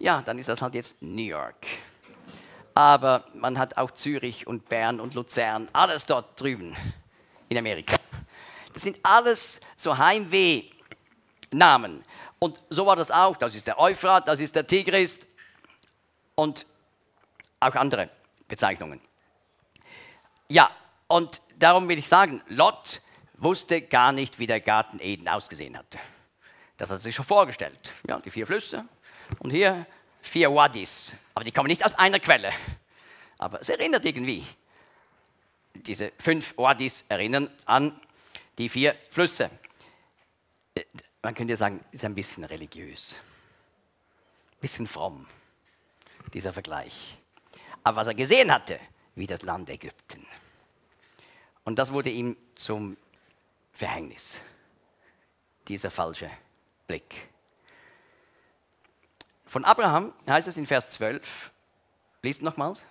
ja, dann ist das halt jetzt New York. Aber man hat auch Zürich und Bern und Luzern, alles dort drüben in Amerika. Das sind alles so Heimweh-Namen. Und so war das auch. Das ist der Euphrat, das ist der Tigris und auch andere Bezeichnungen. Ja, und darum will ich sagen, Lot wusste gar nicht, wie der Garten Eden ausgesehen hatte. Das hat er sich schon vorgestellt. Ja, die 4 Flüsse und hier 4 Wadis. Aber die kommen nicht aus einer Quelle. Aber es erinnert irgendwie. Diese 5 Wadis erinnern an die 4 Flüsse. Man könnte ja sagen, ist ein bisschen religiös. Ein bisschen fromm, dieser Vergleich. Aber was er gesehen hatte, wie das Land Ägypten. Und das wurde ihm zum Verhängnis, dieser falsche Blick. Von Abraham heißt es in Vers 12, liest nochmals.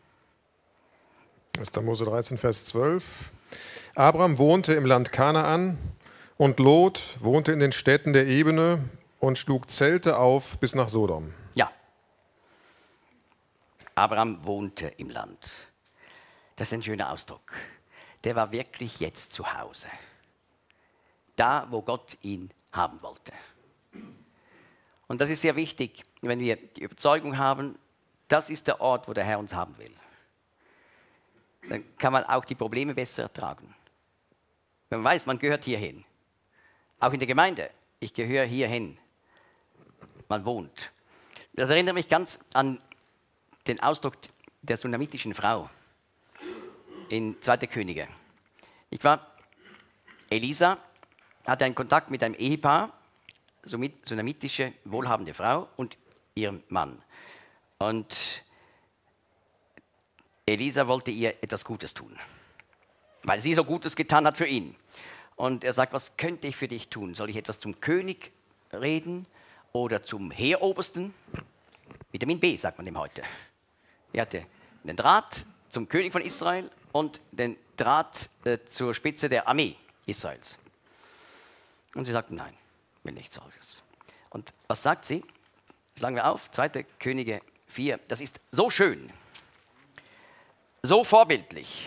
1. Mose 13, Vers 12. Abraham wohnte im Land Kanaan und Lot wohnte in den Städten der Ebene und schlug Zelte auf bis nach Sodom. Ja, Abraham wohnte im Land. Das ist ein schöner Ausdruck. Der war wirklich jetzt zu Hause. Da, wo Gott ihn haben wollte. Und das ist sehr wichtig, wenn wir die Überzeugung haben, das ist der Ort, wo der Herr uns haben will. Dann kann man auch die Probleme besser ertragen. Wenn man weiß, man gehört hierhin. Auch in der Gemeinde, ich gehöre hierhin. Man wohnt. Das erinnert mich ganz an den Ausdruck der sunamitischen Frau in 2. Könige. Ich war, Elisa hatte einen Kontakt mit einem Ehepaar, sunamitische, wohlhabende Frau und ihrem Mann. Und Elisa wollte ihr etwas Gutes tun, weil sie so Gutes getan hat für ihn. Und er sagt, was könnte ich für dich tun? Soll ich etwas zum König reden oder zum Heerobersten? Vitamin B, sagt man dem heute. Er hatte den Draht zum König von Israel und den Draht zur Spitze der Armee Israels. Und sie sagten, nein, will nichts solches. Und was sagt sie? Schlagen wir auf, 2. Könige 4. Das ist so schön, so vorbildlich.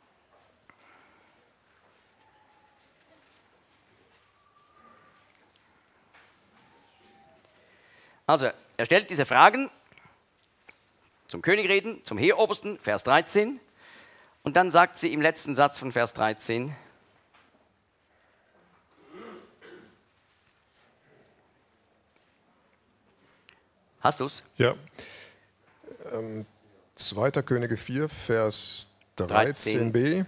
Also, er stellt diese Fragen zum König reden, zum Heerobersten, Vers 13. Und dann sagt sie im letzten Satz von Vers 13, hast du es? Ja. 2. Könige 4, Vers 13b.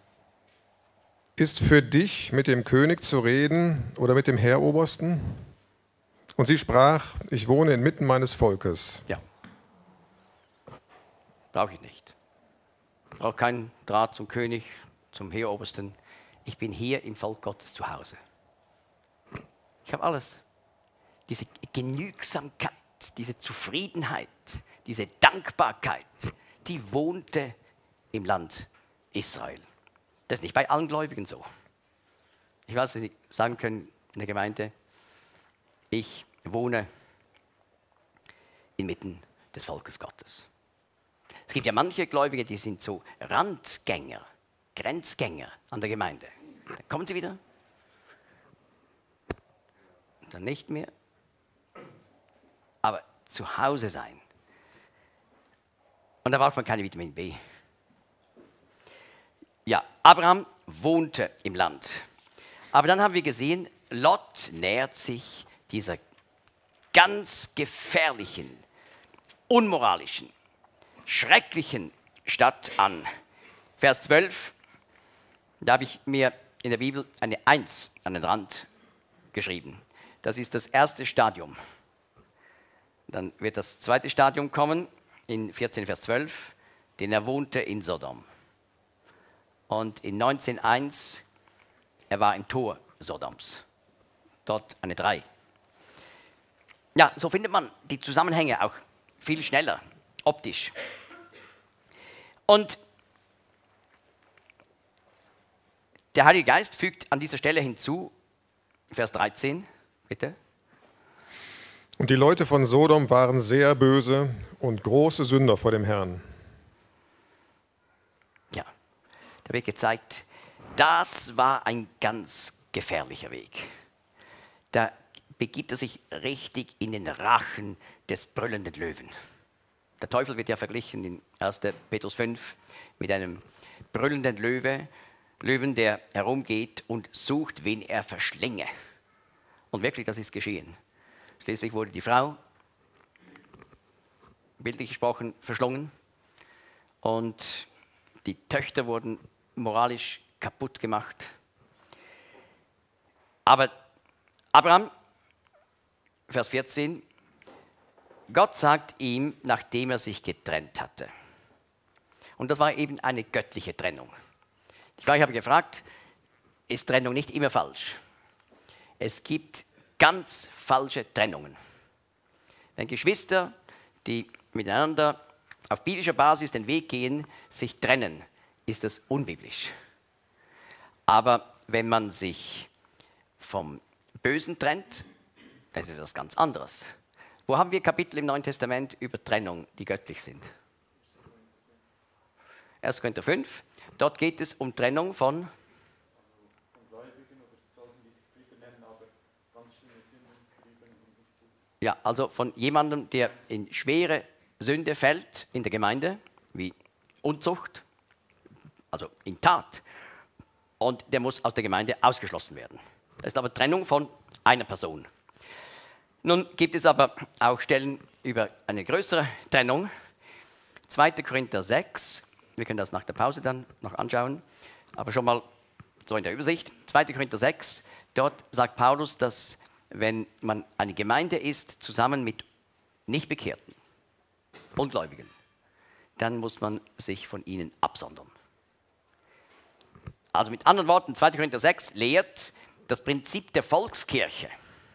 Ist für dich mit dem König zu reden oder mit dem Heerobersten? Und sie sprach, ich wohne inmitten meines Volkes. Ja. Brauche ich nicht. Ich brauche keinen Draht zum König, zum Heerobersten. Ich bin hier im Volk Gottes zu Hause. Ich habe alles. Diese Genügsamkeit, diese Zufriedenheit, diese Dankbarkeit, die wohnte im Land Israel. Das ist nicht bei allen Gläubigen so. Ich weiß, dass Sie sagen können in der Gemeinde, ich wohne inmitten des Volkes Gottes. Es gibt ja manche Gläubige, die sind so Randgänger, Grenzgänger an der Gemeinde. Dann kommen sie wieder, dann nicht mehr. Aber zu Hause sein. Und da braucht man keine Vitamin B. Ja, Abraham wohnte im Land. Aber dann haben wir gesehen, Lot nähert sich dieser ganz gefährlichen, unmoralischen, schrecklichen Stadt an. Vers 12, da habe ich mir in der Bibel eine 1 an den Rand geschrieben. Das ist das erste Stadium. Dann wird das zweite Stadium kommen, in 14, Vers 12, denn er wohnte in Sodom. Und in 19,1, er war im Tor Sodoms. Dort eine 3. Ja, so findet man die Zusammenhänge auch viel schneller, optisch. Und der Heilige Geist fügt an dieser Stelle hinzu, Vers 13, bitte. Und die Leute von Sodom waren sehr böse und große Sünder vor dem Herrn. Ja, da wird gezeigt, das war ein ganz gefährlicher Weg. Da begibt er sich richtig in den Rachen des brüllenden Löwen. Der Teufel wird ja verglichen in 1. Petrus 5 mit einem brüllenden Löwen, der herumgeht und sucht, wen er verschlinge. Und wirklich, das ist geschehen. Schließlich wurde die Frau, bildlich gesprochen, verschlungen und die Töchter wurden moralisch kaputt gemacht. Aber Abraham, Vers 14, Gott sagt ihm, nachdem er sich getrennt hatte. Und das war eben eine göttliche Trennung. Ich habe gefragt, ist Trennung nicht immer falsch? Es gibt ganz falsche Trennungen. Wenn Geschwister, die miteinander auf biblischer Basis den Weg gehen, sich trennen, ist das unbiblisch. Aber wenn man sich vom Bösen trennt, dann ist das ganz anderes. Wo haben wir Kapitel im Neuen Testament über Trennung, die göttlich sind? 1. Korinther 5. Dort geht es um Trennung von ja, also von jemandem, der in schwere Sünde fällt in der Gemeinde, wie Unzucht, also in Tat, und der muss aus der Gemeinde ausgeschlossen werden. Das ist aber Trennung von einer Person. Nun gibt es aber auch Stellen über eine größere Trennung. 2. Korinther 6, wir können das nach der Pause dann noch anschauen, aber schon mal so in der Übersicht. 2. Korinther 6, dort sagt Paulus, dass wenn man eine Gemeinde ist, zusammen mit Nichtbekehrten, Ungläubigen, dann muss man sich von ihnen absondern. Also mit anderen Worten, 2. Korinther 6 lehrt das Prinzip der Volkskirche,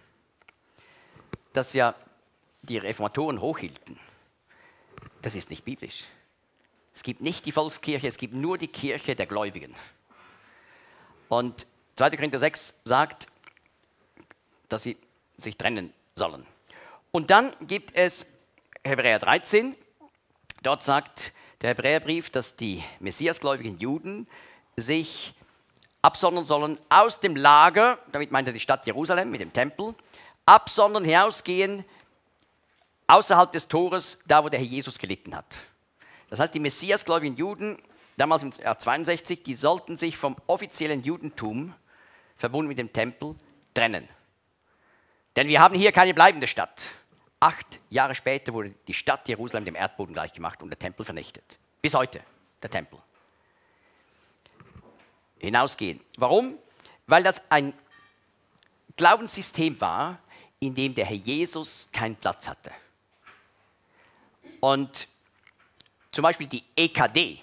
das ja die Reformatoren hochhielten. Das ist nicht biblisch. Es gibt nicht die Volkskirche, es gibt nur die Kirche der Gläubigen. Und 2. Korinther 6 sagt, dass sie sich trennen sollen. Und dann gibt es Hebräer 13. Dort sagt der Hebräerbrief, dass die messiasgläubigen Juden sich absondern sollen aus dem Lager, damit meint er die Stadt Jerusalem mit dem Tempel, absondern, hinausgehen, außerhalb des Tores, da wo der Herr Jesus gelitten hat. Das heißt, die messiasgläubigen Juden, damals im Jahr 62, die sollten sich vom offiziellen Judentum, verbunden mit dem Tempel, trennen. Denn wir haben hier keine bleibende Stadt. 8 Jahre später wurde die Stadt Jerusalem dem Erdboden gleichgemacht und der Tempel vernichtet. Bis heute, der Tempel. Hinausgehen. Warum? Weil das ein Glaubenssystem war, in dem der Herr Jesus keinen Platz hatte. Und zum Beispiel die EKD,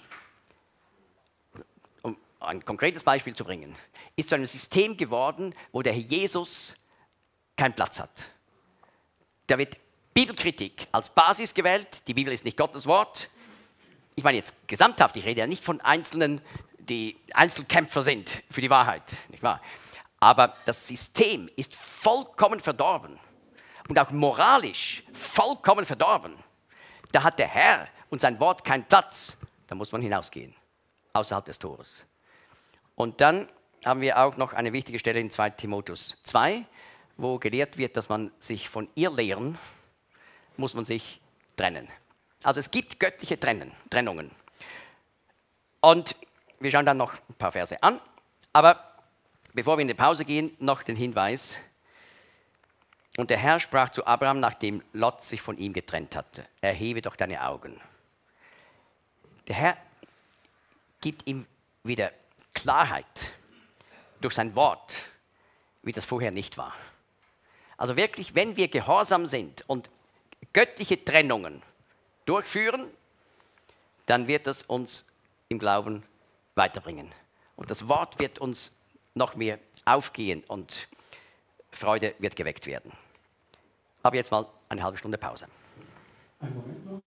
um ein konkretes Beispiel zu bringen, ist zu einem System geworden, wo der Herr Jesus keinen Platz hat. Da wird Bibelkritik als Basis gewählt. Die Bibel ist nicht Gottes Wort. Ich meine jetzt gesamthaft, ich rede ja nicht von Einzelnen, die Einzelkämpfer sind für die Wahrheit, nicht wahr? Aber das System ist vollkommen verdorben und auch moralisch vollkommen verdorben. Da hat der Herr und sein Wort keinen Platz. Da muss man hinausgehen, außerhalb des Tores. Und dann haben wir auch noch eine wichtige Stelle in 2. Timotheus 2, wo gelehrt wird, dass man sich von Irrlehren muss man sich trennen. Also es gibt göttliche Trennungen. Und wir schauen dann noch ein paar Verse an. Aber bevor wir in die Pause gehen, noch den Hinweis. Und der Herr sprach zu Abraham, nachdem Lot sich von ihm getrennt hatte: Erhebe doch deine Augen. Der Herr gibt ihm wieder Klarheit durch sein Wort, wie das vorher nicht war. Also wirklich, wenn wir gehorsam sind und göttliche Trennungen durchführen, dann wird das uns im Glauben weiterbringen. Und das Wort wird uns noch mehr aufgehen und Freude wird geweckt werden. Aber jetzt mal eine halbe Stunde Pause. Einen Moment.